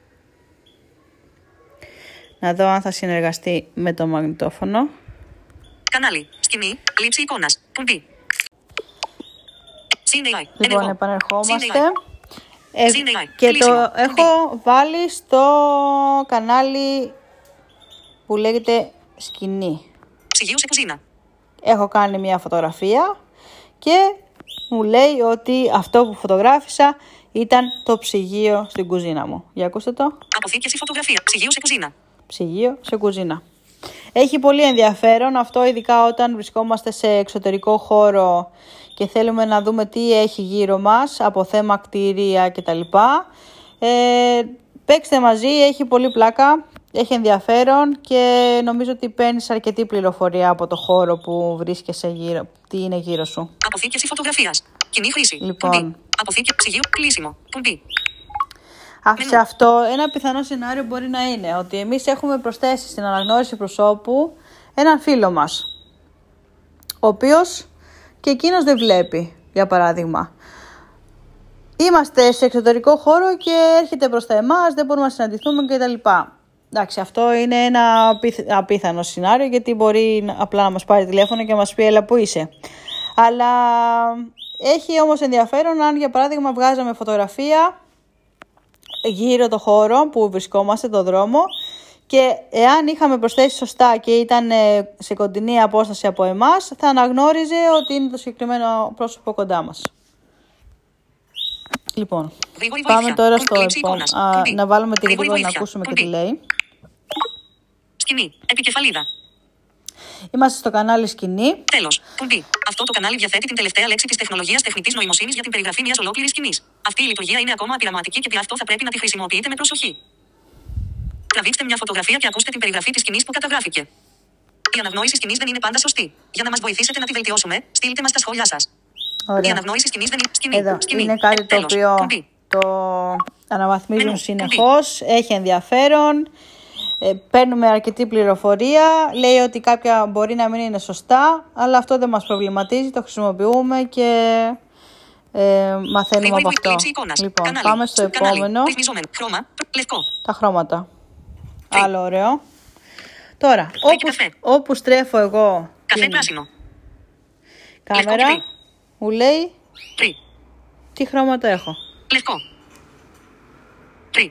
S1: Να δω αν θα συνεργαστεί με το μαγνητόφωνο.
S2: Κανάλι, σκηνή, λήψη εικόνας, κουμπί.
S1: Λοιπόν, επανερχόμαστε. Ε, και το έχω βάλει στο κανάλι που λέγεται σκηνή.
S2: Ψυγείο σε κουζίνα.
S1: Έχω κάνει μια φωτογραφία και μου λέει ότι αυτό που φωτογράφησα ήταν το ψυγείο στην κουζίνα μου. Για ακούστε το.
S2: Αποθήκευση φωτογραφία. Ψυγείο σε κουζίνα.
S1: Ψυγείο σε κουζίνα. Έχει πολύ ενδιαφέρον αυτό, ειδικά όταν βρισκόμαστε σε εξωτερικό χώρο και θέλουμε να δούμε τι έχει γύρω μας από θέμα κτίρια κτλ. Ε, παίξτε μαζί, έχει πολύ πλάκα, έχει ενδιαφέρον και νομίζω ότι παίρνεις αρκετή πληροφορία από το χώρο που βρίσκεσαι γύρω, τι είναι γύρω σου.
S2: Αποθήκευση φωτογραφίας. Κοινή χρήση.
S1: Λοιπόν.
S2: Κουμπί. Αποθήκευση ψυγείο. Κλείσιμο. Κουμπί.
S1: Σε αυτό ένα πιθανό σενάριο μπορεί να είναι ότι εμείς έχουμε προσθέσει στην αναγνώριση προσώπου έναν φίλο μας, ο οποίος και εκείνος δεν βλέπει, για παράδειγμα. Είμαστε σε εξωτερικό χώρο και έρχεται μπροστά εμάς, δεν μπορούμε να συναντηθούμε κτλ. Εντάξει, αυτό είναι ένα απίθανο σενάριο, γιατί μπορεί απλά να μας πάρει τηλέφωνο και να μας πει έλα που είσαι. Αλλά έχει όμως ενδιαφέρον αν για παράδειγμα βγάζαμε φωτογραφία γύρω το χώρο που βρισκόμαστε, το δρόμο, και εάν είχαμε προσθέσει σωστά και ήταν σε κοντινή απόσταση από εμάς, θα αναγνώριζε ότι είναι το συγκεκριμένο πρόσωπο κοντά μας. Λοιπόν, πάμε τώρα στο επόμενο. Να βάλουμε τη γρήγορα να ακούσουμε και τι λέει.
S2: Σκηνή, επικεφαλίδα.
S1: Είμαστε στο κανάλι Σκηνή.
S2: Τέλος. Κουμπί. Αυτό το κανάλι διαθέτει την τελευταία λέξη της τεχνολογίας τεχνητής νοημοσύνης για την περιγραφή μιας ολόκληρης σκηνής. Αυτή η λειτουργία είναι ακόμα πειραματική και γι' αυτό θα πρέπει να τη χρησιμοποιείτε με προσοχή. Τραβήξτε μια φωτογραφία και ακούστε την περιγραφή της σκηνής που καταγράφηκε. Η αναγνώριση σκηνής δεν είναι πάντα σωστή. Για να μας βοηθήσετε να τη βελτιώσουμε, στείλτε μας τα σχόλιά σας.
S1: Ωραία.
S2: Η αναγνώριση σκηνής δεν είναι σκηνή.
S1: Εδώ
S2: σκηνή.
S1: είναι κάτι το
S2: Τέλος.
S1: οποίο
S2: Κουμπί.
S1: το αναβαθμίζουν
S2: Μενού.
S1: συνεχώς, έχει ενδιαφέρον. Ε, παίρνουμε αρκετή πληροφορία, λέει ότι κάποια μπορεί να μην είναι σωστά, αλλά αυτό δεν μας προβληματίζει, το χρησιμοποιούμε και ε, μαθαίνουμε από αυτό. Λοιπόν,
S2: κανάλι,
S1: πάμε στο επόμενο,
S2: χρώμα, λευκό.
S1: τα χρώματα. Τρι. Άλλο ωραίο. Τώρα, όπου, όπου στρέφω εγώ
S2: καφέ
S1: την
S2: πράσινο.
S1: κάμερα, μου λέει
S2: Τρι.
S1: τι χρώματα έχω.
S2: Λευκό. Τρι.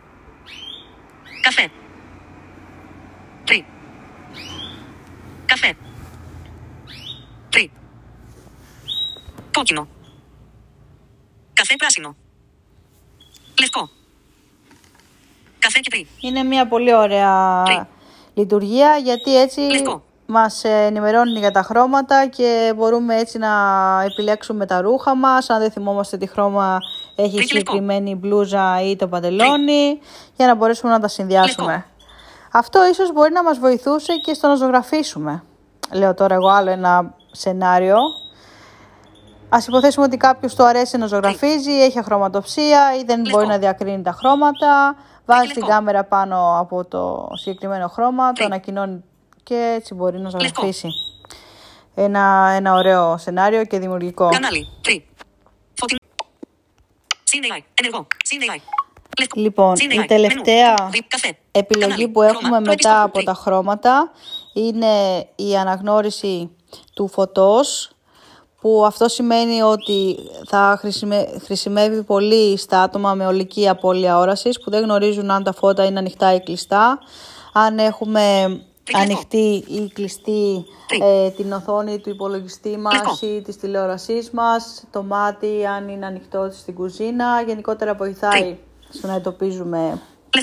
S2: Καφέ. Τρι. Καφέ. Τρι. Κόκκινο. Καφέ πράσινο. Λευκό. Καφέ και τρι.
S1: Είναι μια πολύ ωραία
S2: Τρι.
S1: λειτουργία, γιατί έτσι
S2: Λευκό.
S1: μας ενημερώνει για τα χρώματα και μπορούμε έτσι να επιλέξουμε τα ρούχα μας, αν δεν θυμόμαστε τι χρώμα έχει η συγκεκριμένη μπλούζα ή το παντελόνι, για να μπορέσουμε να τα συνδυάσουμε.
S2: Λευκό.
S1: Αυτό ίσως μπορεί να μας βοηθούσε και στο να ζωγραφίσουμε. Λέω τώρα εγώ άλλο ένα σενάριο. Ας υποθέσουμε ότι κάποιος του αρέσει να ζωγραφίζει, έχει αχρωματοψία ή δεν
S2: Λευκό.
S1: μπορεί να διακρίνει τα χρώματα. Βάζει
S2: Λευκό.
S1: την κάμερα πάνω από το συγκεκριμένο χρώμα, το
S2: Τρι.
S1: ανακοινώνει και έτσι μπορεί να ζωγραφίσει. Ένα, ένα ωραίο σενάριο και δημιουργικό.
S2: Κανάλι. Τρι. Φωτεινό. Συνέι. Ενεργό. Συνέι. Λευκό.
S1: Λοιπόν,
S2: Συνέι.
S1: η τελευταία
S2: Μενού. Καφέ.
S1: επιλογή
S2: Κανάλι.
S1: που έχουμε
S2: Χρώμα.
S1: μετά από
S2: Τρι.
S1: τα χρώματα είναι η αναγνώριση του φωτός, που αυτό σημαίνει ότι θα χρησιμε... χρησιμεύει πολύ στα άτομα με ολική απώλεια όρασης που δεν γνωρίζουν αν τα φώτα είναι ανοιχτά ή κλειστά, αν έχουμε ανοιχτή ή κλειστή ε, την οθόνη του υπολογιστή μας ή της τηλεόρασής μας, το μάτι αν είναι ανοιχτό στην κουζίνα. Γενικότερα βοηθάει στο να εντοπίζουμε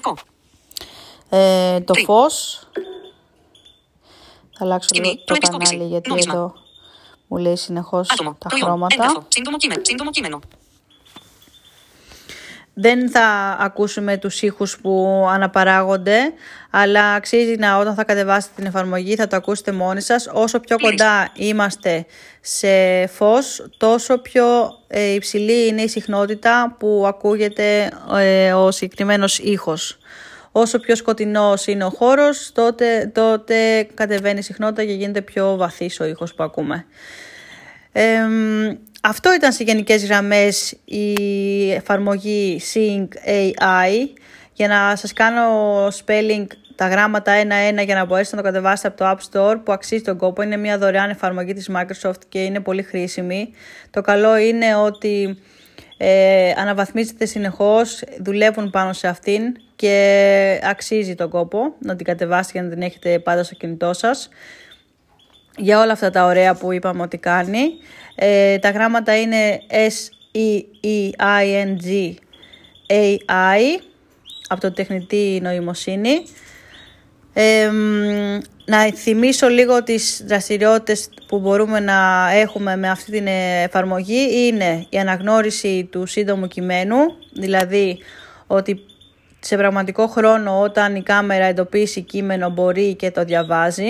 S1: ε, το φως. Θα αλλάξω λίγο το κανάλι γιατί εδώ μου λέει συνεχώς τα χρώματα.
S2: Σύντομο κείμενο.
S1: Δεν θα ακούσουμε τους ήχους που αναπαράγονται, αλλά αξίζει να όταν θα κατεβάσετε την εφαρμογή θα το ακούσετε μόνοι σας. Όσο πιο κοντά είμαστε σε φως, τόσο πιο ε, υψηλή είναι η συχνότητα που ακούγεται ε, ο συγκεκριμένος ήχος. Όσο πιο σκοτεινός είναι ο χώρος, τότε, τότε κατεβαίνει η συχνότητα και γίνεται πιο βαθύς ο ήχος που ακούμε. Ε, αυτό ήταν σε γενικές γραμμές η εφαρμογή Seeing έι άι. Για να σας κάνω spelling τα γράμματα ένα-ένα για να μπορέσετε να το κατεβάσετε από το App Store, που αξίζει τον κόπο. Είναι μια δωρεάν εφαρμογή της Microsoft και είναι πολύ χρήσιμη. Το καλό είναι ότι ε, αναβαθμίζεται συνεχώς, δουλεύουν πάνω σε αυτήν και αξίζει τον κόπο να την κατεβάσετε για να την έχετε πάντα στο κινητό σας. Για όλα αυτά τα ωραία που είπαμε ότι κάνει. Ε, τα γράμματα είναι S E E I N G A I από το τεχνητή νοημοσύνη. Ε, να θυμίσω λίγο τις δραστηριότητες που μπορούμε να έχουμε με αυτή την εφαρμογή. Είναι η αναγνώριση του σύντομου κειμένου, δηλαδή ότι σε πραγματικό χρόνο όταν η κάμερα εντοπίσει κείμενο μπορεί και το διαβάζει.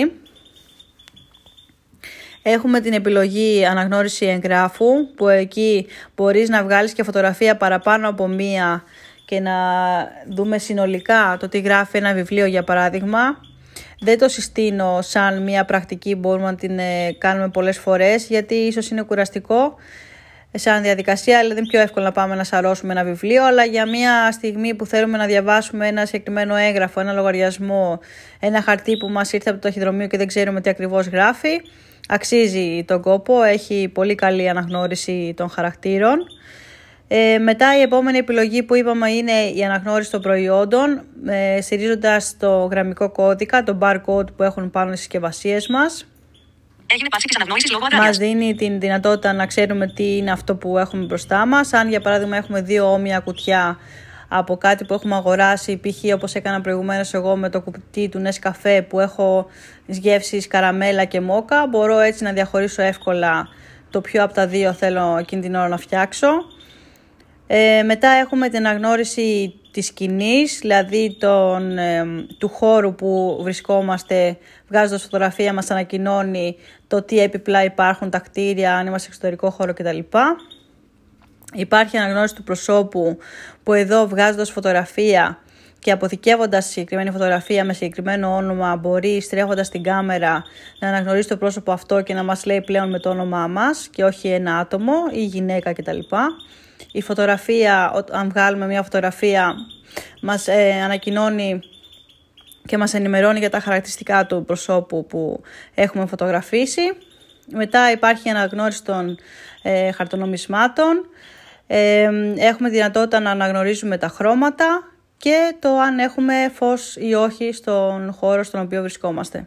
S1: Έχουμε την επιλογή αναγνώριση εγγράφου, που εκεί μπορείς να βγάλεις και φωτογραφία παραπάνω από μία και να δούμε συνολικά το τι γράφει ένα βιβλίο, για παράδειγμα. Δεν το συστήνω σαν μία πρακτική, μπορούμε να την κάνουμε πολλές φορές, γιατί ίσως είναι κουραστικό σαν διαδικασία, αλλά είναι πιο εύκολο να πάμε να σαρώσουμε ένα βιβλίο. Αλλά για μία στιγμή που θέλουμε να διαβάσουμε ένα συγκεκριμένο έγγραφο, ένα λογαριασμό, ένα χαρτί που μας ήρθε από το ταχυδρομείο και δεν ξέρουμε τι ακριβώς γράφει, αξίζει τον κόπο, έχει πολύ καλή αναγνώριση των χαρακτήρων. Ε, μετά η επόμενη επιλογή που είπαμε είναι η αναγνώριση των προϊόντων, ε, στηρίζοντας το γραμμικό κώδικα, το barcode που έχουν πάνω στις συσκευασίες μας.
S2: Έγινε πάυση της αναγνώρισης λόγω αδράνειας.
S1: Μας δίνει την δυνατότητα να ξέρουμε τι είναι αυτό που έχουμε μπροστά μας. Αν για παράδειγμα έχουμε δύο όμοια κουτιά από κάτι που έχουμε αγοράσει, π.χ. όπως έκανα προηγουμένως εγώ με το κουτί του Nescafé που έχω γεύσεις καραμέλα και μόκα, μπορώ έτσι να διαχωρίσω εύκολα το ποιο από τα δύο θέλω εκείνη την ώρα να φτιάξω. Ε, μετά έχουμε την αναγνώριση της σκηνής, δηλαδή τον, ε, του χώρου που βρισκόμαστε, βγάζοντας φωτογραφία μας ανακοινώνει το τι έπιπλα υπάρχουν, τα κτίρια, αν είμαστε σε εξωτερικό χώρο κτλ. Υπάρχει αναγνώριση του προσώπου, που εδώ βγάζοντας φωτογραφία και αποθηκεύοντας συγκεκριμένη φωτογραφία με συγκεκριμένο όνομα, μπορεί στρέφοντας την κάμερα να αναγνωρίσει το πρόσωπο αυτό και να μας λέει πλέον με το όνομά μας και όχι ένα άτομο ή γυναίκα κτλ. Η φωτογραφία, αν βγάλουμε μια φωτογραφία, μας ε, ανακοινώνει και μας ενημερώνει για τα χαρακτηριστικά του προσώπου που έχουμε φωτογραφίσει. Μετά υπάρχει η αναγνώριση των ε, χαρτονομισμάτων. Ε, έχουμε δυνατότητα να αναγνωρίζουμε τα χρώματα και το αν έχουμε φως ή όχι στον χώρο στον οποίο βρισκόμαστε.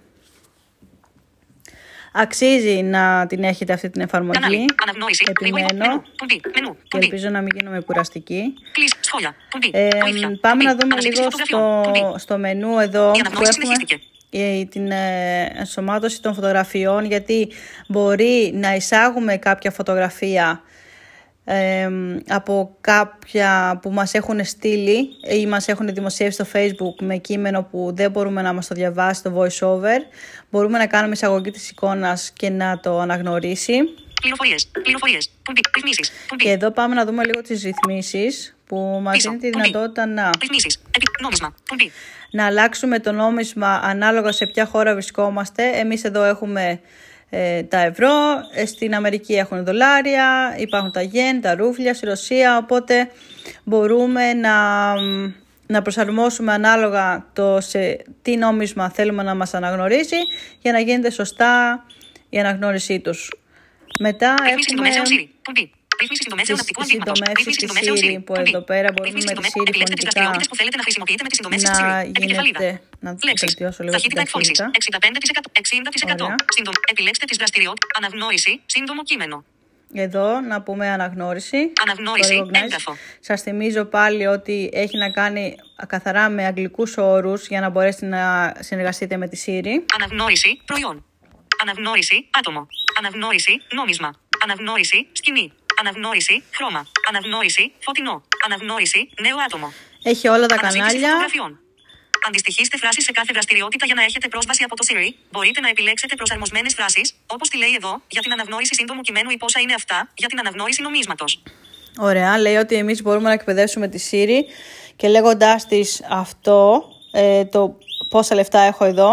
S1: Αξίζει να την έχετε αυτή την εφαρμογή.
S2: Κανάλι, αναγνώριση,
S1: επιμένω
S2: μενού, πουμπί, μενού,
S1: και ελπίζω να μην γίνομαι κουραστική.
S2: Κλείσει, σχόλια, πουμπί,
S1: Ε,
S2: βοήθεια,
S1: πάμε
S2: πουμπί,
S1: να δούμε
S2: αναζήτηση
S1: λίγο
S2: φωτογραφιών,
S1: στο,
S2: πουμπί.
S1: στο μενού εδώ
S2: Η
S1: που
S2: αναγνώριση
S1: έχουμε
S2: συνεχίστηκε.
S1: ε, την ε, ενσωμάτωση των φωτογραφιών, γιατί μπορεί να εισάγουμε κάποια φωτογραφία ε, από κάποια που μας έχουν στείλει ή μας έχουν δημοσιεύσει στο Facebook με κείμενο που δεν μπορούμε να μας το διαβάσει το voice-over. Μπορούμε να κάνουμε εισαγωγή της εικόνας και να το αναγνωρίσει.
S2: Πληροφορίες, πληροφορίες, πουμπί, ρυθμίσεις, πουμπί.
S1: Και εδώ πάμε να δούμε λίγο τις ρυθμίσεις που μας
S2: Πίσω,
S1: δίνει τη
S2: πουμπί.
S1: δυνατότητα να,
S2: Ρυθμίσεις, επί, νόμισμα, πουμπί.
S1: να αλλάξουμε το νόμισμα ανάλογα σε ποια χώρα βρισκόμαστε. Εμείς εδώ έχουμε ε, τα ευρώ, ε, στην Αμερική έχουν δολάρια, υπάρχουν τα γεν, τα ρούφλια, στη Ρωσία, οπότε μπορούμε να, να προσαρμόσουμε ανάλογα το σε τι νόμισμα θέλουμε να μας αναγνωρίσει για να γίνεται σωστά η αναγνώρισή τους. Μετά
S2: Ρυθμίσεις
S1: έχουμε
S2: συντομές έως Siri, πουμπί. Ρύθμιση συντομεύσεων
S1: τις
S2: οπτικού αντίγματος.
S1: συντομεύσεις
S2: Ρύθμιση
S1: της
S2: συντομεύσεων
S1: Siri,
S2: Siri.
S1: που
S2: Κουμπί.
S1: εδώ πέρα μπορούμε
S2: Ρύθμιση
S1: με τη
S2: συντομέ-
S1: Siri
S2: Επιλέξτε τις
S1: φωνητικά
S2: δραστηριότητες που θέλετε να χρησιμοποιείτε με τις συντομεύσεις της
S1: να
S2: Siri. Επικεφαλίδα.
S1: γίνεται, να
S2: Λέξεις.
S1: βελτιώσω λίγο την
S2: Ταχύτητα εκφώνησης.
S1: ταχύτητα.
S2: εξήντα πέντε τοις εκατό. εξήντα τοις εκατό.
S1: Ωραία.
S2: Σύντομο. Επιλέξτε τις δραστηριότητες. Αναγνώριση. Σύντομο κείμενο.
S1: Εδώ να πούμε αναγνώριση.
S2: Αναγνώριση.
S1: Το recognize.
S2: Έγγραφο.
S1: Σας θυμίζω πάλι ότι έχει να κάνει καθαρά με αγγλικούς όρους για να μπορέσετε να συνεργαστείτε με τη Siri.
S2: Αναγνώριση. Προϊόν. Αναγνώριση. Άτομο. Αναγνώριση. Νόμισμα. Αναγνώριση. Σκηνή. Αναγνώριση. Χρώμα. Αναγνώριση. Φωτεινό. Αναγνώριση. Νέο άτομο.
S1: Έχει όλα τα
S2: Αναζήτηση
S1: κανάλια.
S2: φωτογραφιών. Αντιστοιχίστε φράσεις σε κάθε δραστηριότητα για να έχετε πρόσβαση από το Siri. Μπορείτε να επιλέξετε προσαρμοσμένες φράσεις, όπως τη λέει εδώ, για την αναγνώριση σύντομου κειμένου ή πόσα είναι αυτά, για την αναγνώριση νομίσματος.
S1: Ωραία, λέει ότι εμείς μπορούμε να εκπαιδεύσουμε τη Siri και λέγοντάς της αυτό, ε, το πόσα λεφτά έχω εδώ,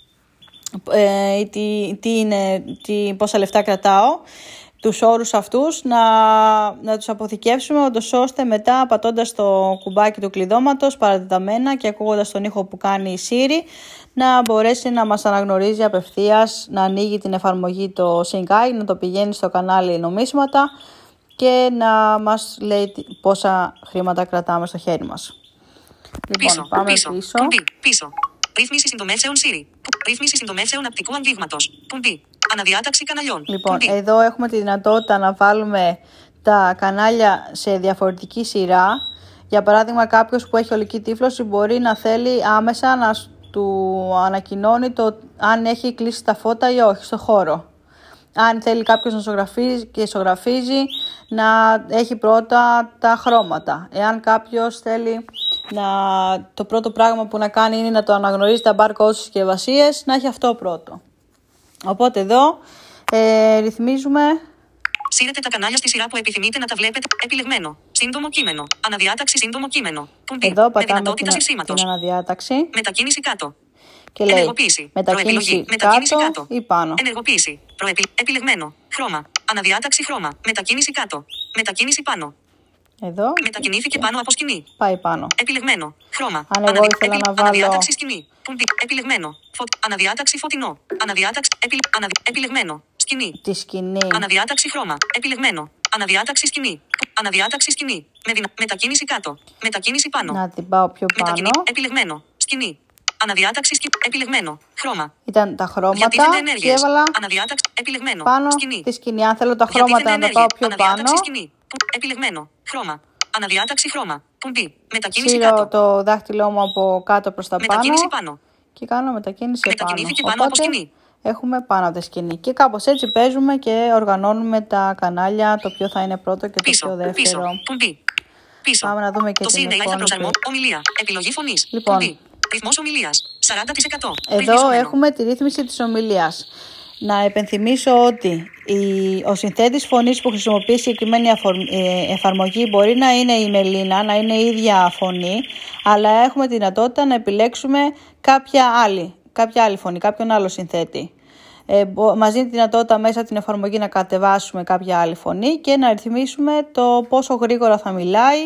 S1: ε, ή τι, τι είναι, τι, πόσα λεφτά κρατάω, τους όρους αυτούς να, να τους αποθηκεύσουμε, όντως ώστε μετά πατώντας το κουμπάκι του κλειδώματος παρατεταμένα και ακούγοντας τον ήχο που κάνει η Siri, να μπορέσει να μας αναγνωρίζει απευθείας, να ανοίγει την εφαρμογή το Sync, να το πηγαίνει στο κανάλι νομίσματα και να μας λέει πόσα χρήματα κρατάμε στο χέρι μας. Λοιπόν,
S2: Πίσω.
S1: πάμε
S2: Πίσω.
S1: πίσω.
S2: Κουμπί. Πίσω. Ρύθμιση συντομεύσεων Siri. Ρύθμιση συντομεύσεων απτικού αγγίγματος. Κουμπί. Αναδιάταξη καναλιών.
S1: Λοιπόν,
S2: Κουμπί.
S1: εδώ έχουμε τη δυνατότητα να βάλουμε τα κανάλια σε διαφορετική σειρά. Για παράδειγμα, κάποιος που έχει ολική τύφλωση μπορεί να θέλει άμεσα να του ανακοινώνει το αν έχει κλείσει τα φώτα ή όχι στο χώρο. Αν θέλει κάποιος να ζωγραφίζει και ζωγραφίζει, να έχει πρώτα τα χρώματα. Εάν κάποιος θέλει να, το πρώτο πράγμα που να κάνει είναι να το αναγνωρίζει τα barcode στις συσκευασίες, να έχει αυτό πρώτο. Οπότε εδώ ε, ρυθμίζουμε.
S2: Σύρετε τα κανάλια στη σειρά που επιθυμείτε να τα βλέπετε. Επιλεγμένο. Σύντομο κείμενο. Αναδιάταξη σύντομο κείμενο. Κουμπί.
S1: Εδώ
S2: Με
S1: πατάμε
S2: δυνατότητα
S1: την,
S2: συσσήματος.
S1: την αναδιάταξη
S2: Μετακίνηση κάτω.
S1: και λέει
S2: Ενεργοποίηση.
S1: μετακίνηση
S2: Προεπιλογή.
S1: κάτω,
S2: Μετακίνηση κάτω.
S1: ή πάνω.
S2: Ενεργοποίηση. Προεπι... Επιλεγμένο. Χρώμα. Αναδιάταξη χρώμα. Μετακίνηση κάτω. Μετακίνηση πάνω.
S1: Εδώ
S2: Μετακινήθηκε πάνω από σκηνή.
S1: πάει πάνω.
S2: Επιλεγμένο. Χρώμα.
S1: Αν εγώ ήθελα να βάλω-
S2: Αναδιάταξη σκηνή. Κουμπί. Επιλεγμένο. Φω... Αναδιάταξη φωτεινό. Αναδιάταξη. Επι... Αναδι... Επιλεγμένο. Σκηνή.
S1: Τη σκηνή.
S2: Αναδιάταξη χρώμα. Επιλεγμένο. Αναδιάταξη σκηνή. Αναδιάταξη σκηνή. Με δυνα... Μετακίνηση κάτω. Μετακίνηση πάνω.
S1: Να την πάω πιο πάνω.
S2: Μετακινή. Επιλεγμένο. Σκηνή. Αναδιάταξη σκηνή. Επιλεγμένο. Χρώμα.
S1: Ήταν τα χρώματα
S2: Διατίθενται
S1: και
S2: ενέργειες.
S1: έβαλα
S2: Αναδιάταξη. Επιλεγμένο.
S1: πάνω
S2: Σκηνή.
S1: τη σκηνή. Αν θέλω τα
S2: Διατίθενται
S1: χρώματα να τα πάω
S2: ενέργειες.
S1: πιο πάνω,
S2: Αναδιάταξη σκηνή. Που- Επιλεγμένο. Χρώμα. Αναδιάταξη χρώμα. Κουμπί. Μετακίνηση
S1: σύρω
S2: κάτω.
S1: το δάχτυλό μου από κάτω προς τα πάνω
S2: Μετακίνηση πάνω.
S1: και κάνω μετακίνηση
S2: Μετακινήθηκε
S1: πάνω.
S2: πάνω από
S1: Οπότε
S2: σκηνή.
S1: έχουμε πάνω από τη σκηνή. Και κάπως έτσι παίζουμε και οργανώνουμε τα κανάλια, το ποιο θα είναι πρώτο και το
S2: Πίσω.
S1: ποιο δεύτερο.
S2: Πίσω. Κουμπί. Πίσω.
S1: Πάμε να δούμε και
S2: Το
S1: την
S2: σύνδεα θα
S1: εικόνα
S2: προσαρμο...
S1: του.
S2: Ομιλία. Επιλογή φωνής.
S1: Λοιπόν.
S2: Κουμπί. Ρυθμός ομιλίας. σαράντα τοις εκατό.
S1: Εδώ
S2: Ρυθμισμένο.
S1: έχουμε τη ρύθμιση της ομιλίας. Να επενθυμίσω ότι η, ο συνθέτης φωνής που χρησιμοποιεί συγκεκριμένη αφορ- ε, εφαρμογή μπορεί να είναι η Μελίνα, να είναι η ίδια φωνή, αλλά έχουμε τη δυνατότητα να επιλέξουμε κάποια άλλη, κάποια άλλη φωνή, κάποιον άλλο συνθέτη. Ε, μπο, μας δίνει τη δυνατότητα μέσα από την εφαρμογή να κατεβάσουμε κάποια άλλη φωνή και να ρυθμίσουμε το πόσο γρήγορα θα μιλάει.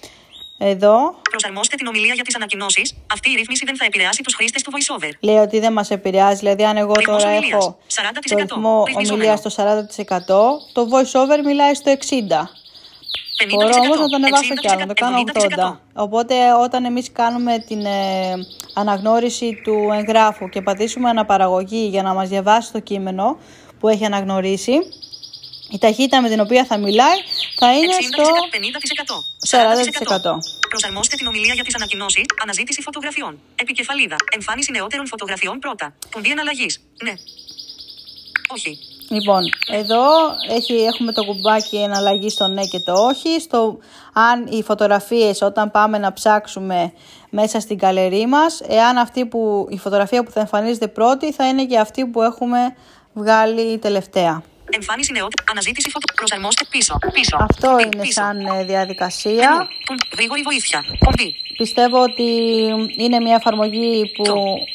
S1: Εδώ
S2: Προσαρμόστε την ομιλία για τις ανακοινώσεις. Αυτή η ρύθμιση δεν θα επηρεάσει τους χρήστες του VoiceOver.
S1: λέει ότι δεν μας επηρεάζει, δηλαδή αν εγώ
S2: Ρυθμός
S1: τώρα
S2: ομιλίας,
S1: έχω
S2: σαράντα τοις
S1: το
S2: εκατό.
S1: ρυθμό
S2: Ρυθμιζόμενο.
S1: ομιλίας στο σαράντα τοις εκατό, το voiceover μιλάει στο εξήντα τοις εκατό.
S2: πενήντα
S1: Μπορώ
S2: τοις εκατό.
S1: όμως να το ανεβάσω
S2: εξήντα
S1: κι άλλο, να το
S2: τοις εκατό.
S1: κάνω
S2: εβδομήντα τοις εκατό.
S1: ογδόντα. Οπότε όταν εμείς κάνουμε την ε, αναγνώριση του εγγράφου και πατήσουμε αναπαραγωγή για να μας διαβάσει το κείμενο που έχει αναγνωρίσει, η ταχύτητα με την οποία θα μιλάει θα είναι
S2: εξήντα
S1: στο
S2: τοις εκατό. πενήντα τοις εκατό.
S1: σαράντα τοις εκατό.
S2: Προσαρμόστε την ομιλία για τις ανακοινώσεις. Αναζήτηση φωτογραφιών. Επικεφαλίδα. Εμφάνιση νεότερων φωτογραφιών πρώτα. Κουμπί εναλλαγής. Ναι. Όχι.
S1: Λοιπόν, εδώ έχει, έχουμε το κουμπάκι εναλλαγή στο ναι και το όχι. Στο αν οι φωτογραφίες όταν πάμε να ψάξουμε μέσα στην γκαλερί μας, εάν αυτή που, η φωτογραφία που θα εμφανίζεται πρώτη θα είναι και αυτή που έχουμε βγάλει τελευταία.
S2: Εμφάνιση νεότερων. Αναζήτηση φωτο. Προσαρμόστε πίσω. Πίσω.
S1: Αυτό
S2: Κουμπί.
S1: είναι
S2: Πίσω.
S1: σαν ε, διαδικασία.
S2: Μενού. Κουμπί. Γρήγορη βοήθεια. Κουμπί.
S1: Πιστεύω ότι είναι μια εφαρμογή που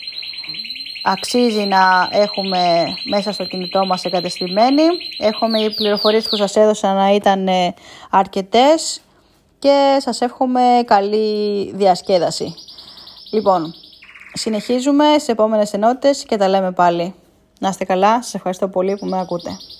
S1: αξίζει να έχουμε μέσα στο κινητό μας εγκατεστημένη. Έχουμε οι πληροφορίες που σας έδωσα να ήταν ε, αρκετές και σας εύχομαι καλή διασκέδαση. Λοιπόν, συνεχίζουμε στις επόμενες ενότητες και τα λέμε πάλι. Να είστε καλά, σας ευχαριστώ πολύ που με ακούτε.